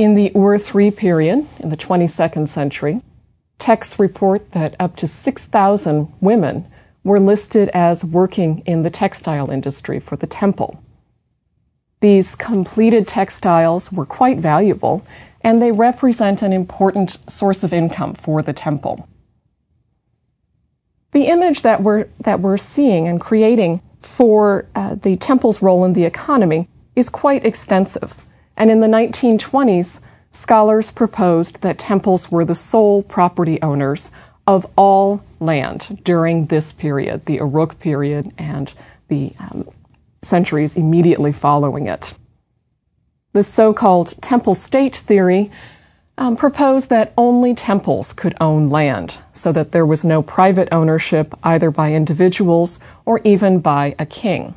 In the Ur III period, in the 22nd century, texts report that up to 6,000 women were listed as working in the textile industry for the temple. These completed textiles were quite valuable, and they represent an important source of income for the temple. The image that we're seeing and creating for the temple's role in the economy is quite extensive. And in the 1920s, scholars proposed that temples were the sole property owners of all land during this period, the Uruk period and the centuries immediately following it. The so-called temple state theory proposed that only temples could own land, so that there was no private ownership either by individuals or even by a king.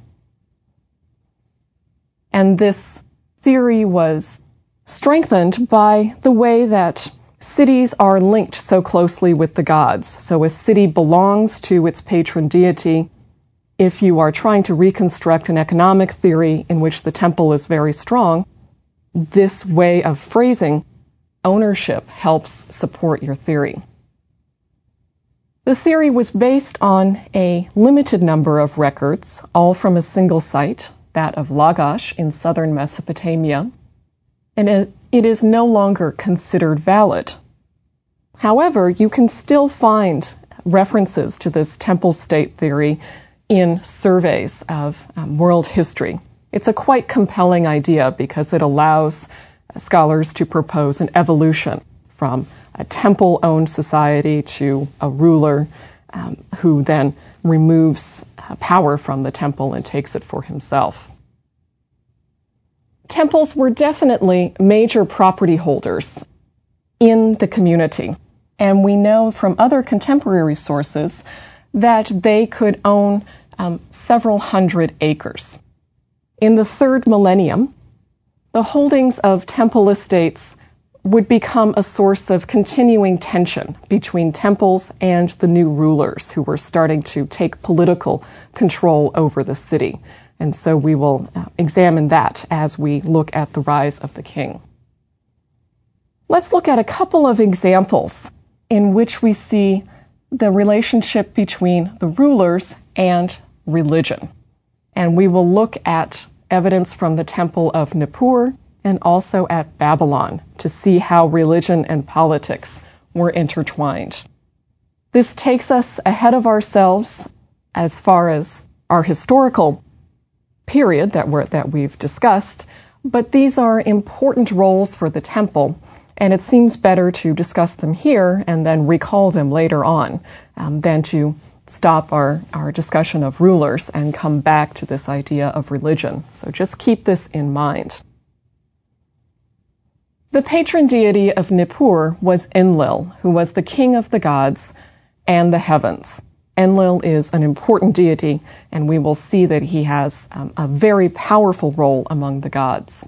And this theory was strengthened by the way that cities are linked so closely with the gods. So a city belongs to its patron deity. If you are trying to reconstruct an economic theory in which the temple is very strong, this way of phrasing ownership helps support your theory. The theory was based on a limited number of records, all from a single site, that of Lagash in southern Mesopotamia, and it is no longer considered valid. However, you can still find references to this temple state theory in surveys of world history. It's a quite compelling idea because it allows scholars to propose an evolution from a temple-owned society to a ruler who then removes power from the temple and takes it for himself. Temples were definitely major property holders in the community, and we know from other contemporary sources that they could own several hundred acres. In the third millennium, the holdings of temple estates would become a source of continuing tension between temples and the new rulers who were starting to take political control over the city. And so we will examine that as we look at the rise of the king. Let's look at a couple of examples in which we see the relationship between the rulers and religion. And we will look at evidence from the Temple of Nippur and also at Babylon to see how religion and politics were intertwined. This takes us ahead of ourselves as far as our historical period that we've discussed, but these are important roles for the temple, and it seems better to discuss them here and then recall them later on than to stop our discussion of rulers and come back to this idea of religion. So just keep this in mind. The patron deity of Nippur was Enlil, who was the king of the gods and the heavens. Enlil is an important deity, and we will see that he has a very powerful role among the gods.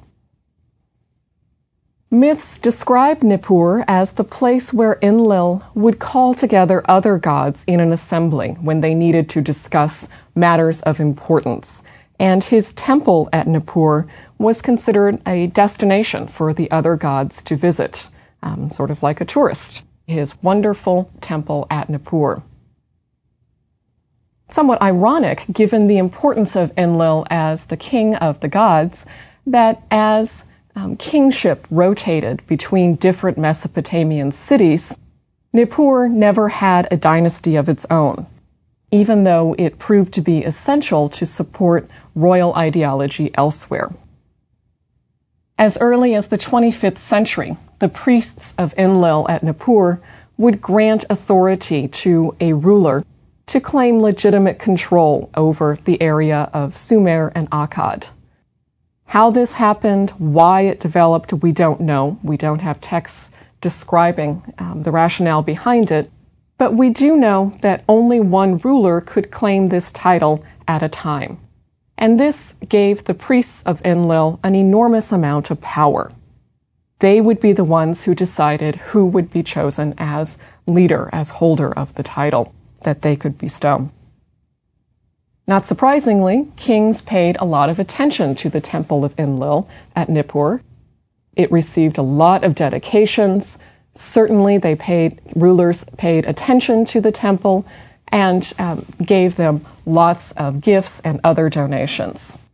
Myths describe Nippur as the place where Enlil would call together other gods in an assembly when they needed to discuss matters of importance. And his temple at Nippur was considered a destination for the other gods to visit, sort of like a tourist. His wonderful temple at Nippur. Somewhat ironic, given the importance of Enlil as the king of the gods, that as kingship rotated between different Mesopotamian cities, Nippur never had a dynasty of its own, even though it proved to be essential to support royal ideology elsewhere. As early as the 25th century, the priests of Enlil at Nippur would grant authority to a ruler to claim legitimate control over the area of Sumer and Akkad. How this happened, why it developed, we don't know. We don't have texts describing the rationale behind it, but we do know that only one ruler could claim this title at a time. And this gave the priests of Enlil an enormous amount of power. They would be the ones who decided who would be chosen as leader, as holder of the title that they could bestow. Not surprisingly, kings paid a lot of attention to the temple of Enlil at Nippur. It received a lot of dedications. Certainly, rulers paid attention to the temple and gave them lots of gifts and other donations.